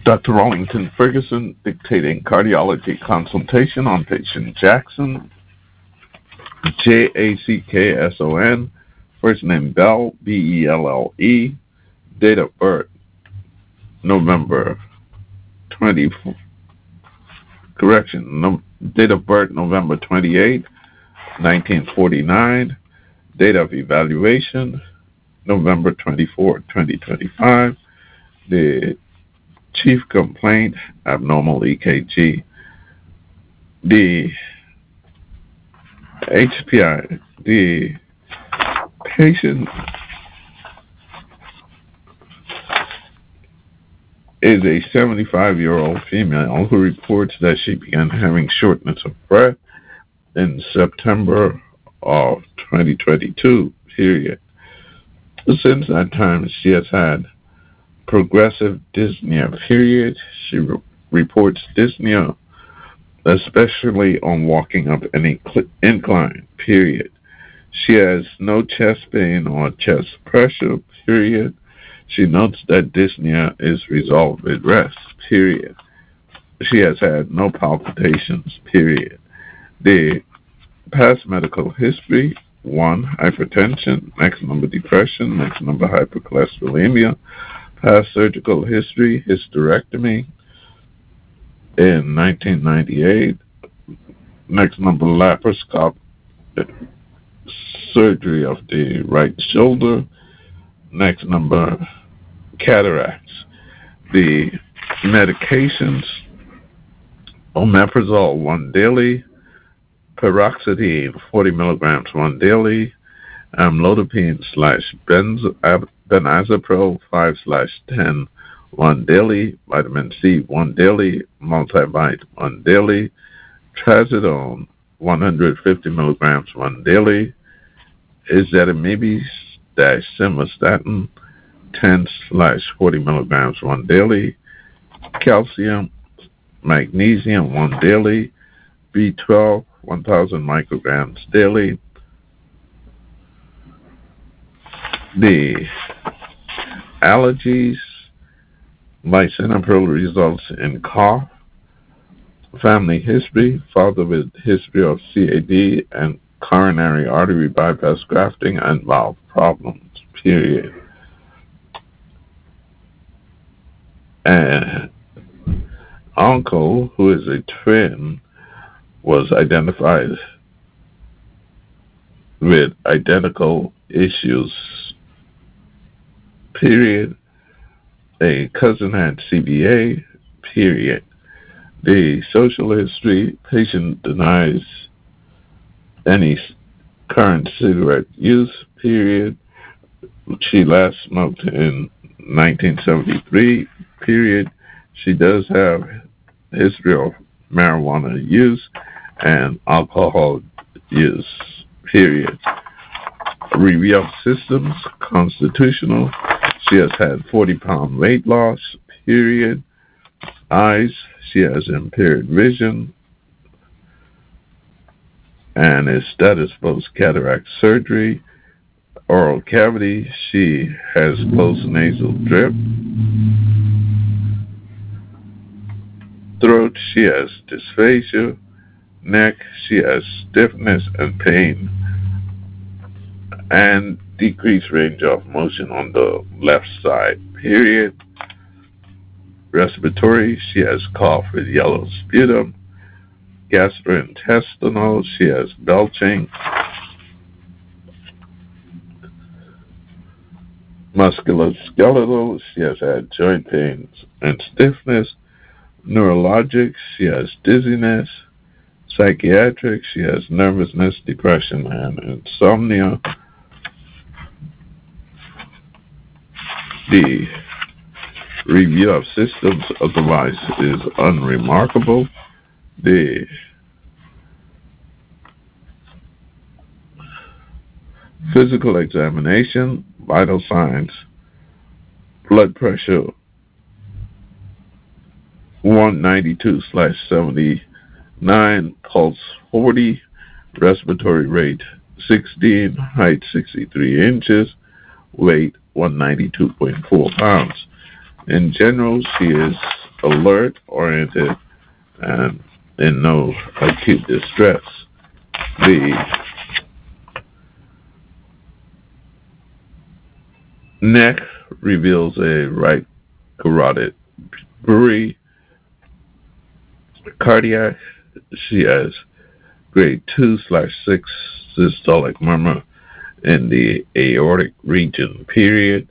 Dr. Rollington Ferguson dictating cardiology consultation on patient Jackson, Jackson, first name Bell, Belle, date of birth November 20, date of birth November 28, 1949, date of evaluation November 24, 2025, the chief complaint, abnormal EKG. The HPI, the patient is a 75-year-old female who reports that she began having shortness of breath in September of 2022, period. Since that time, she has had progressive dyspnea, period. She reports dyspnea, especially on walking up any incline, period. She has no chest pain or chest pressure, period. She notes that dyspnea is resolved with rest, period. She has had no palpitations, period. The past medical history: 1, hypertension; next number, depression; next number, hypercholesterolemia; past surgical history, hysterectomy in 1998; next number, laparoscopic surgery of the right shoulder; next number, cataracts. The medications: omeprazole 1 daily, paroxetine 40 milligrams 1 daily, amlodipine / benazopro 5/10 1 daily, vitamin C 1 daily, multivite 1 daily, trazodone 150 milligrams 1 daily, ezetimibe-simvastatin 10/40 milligrams 1 daily, calcium, magnesium 1 daily, B12 1000 micrograms daily. The allergies: lisinopril results in cough. Family history: father with history of CAD and coronary artery bypass grafting and valve problems, period. And uncle, who is a twin, was identified with identical issues, period. A cousin had CBA, period. The social history: patient denies any current cigarette use, period. She last smoked in 1973, period. She does have history of marijuana use and alcohol use, period. Review of systems: constitutional. She has had 40-pound weight loss, period. Eyes: she has impaired vision and is status post cataract surgery. Oral cavity: she has post-nasal drip. Throat: she has dysphagia. Neck: she has stiffness and pain and decreased range of motion on the left side, period. Respiratory: she has cough with yellow sputum. Gastrointestinal: she has belching. Musculoskeletal: she has had joint pains and stiffness. Neurologic: she has dizziness. Psychiatric: she has nervousness, depression, and insomnia. The review of systems otherwise is unremarkable. The physical examination: vital signs: blood pressure 192/79, pulse 40, respiratory rate 16, height 63 inches, weight 192.4 pounds. In general, she is alert oriented and in no acute distress. The neck reveals a right carotid bruit. Cardiac, she has grade 2/6 systolic murmur in the aortic region, period.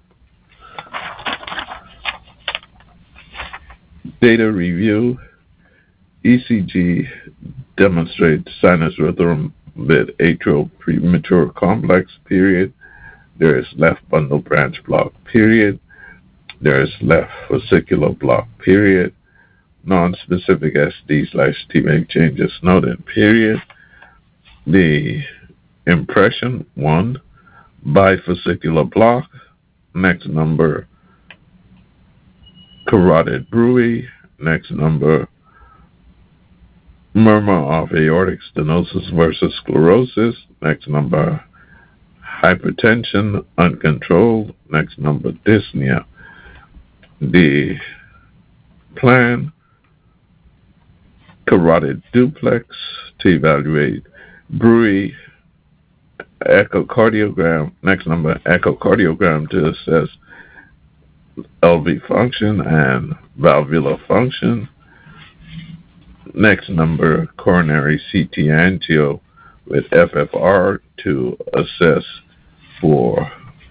Data review, ECG demonstrates sinus rhythm with atrial premature complex, period. There is left bundle branch block, period. There is left fascicular block, period. Non-specific SD/TMAC changes noted, period. The impression, 1, bifascicular block. Next number, carotid bruit. Next number, murmur of aortic stenosis versus sclerosis. Next number, hypertension uncontrolled. Next number, dyspnea. The plan, carotid duplex to evaluate bruit. Echocardiogram. Next number, echocardiogram to assess LV function and valvular function. Next number, coronary CT angio with FFR to assess for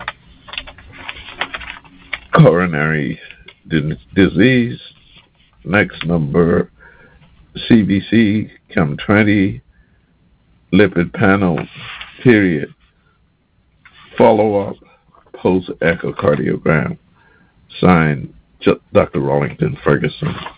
coronary disease. Next number, CBC, CAM20, lipid panel, period. Follow-up, post-echocardiogram. Signed, Dr. Rawlington Ferguson.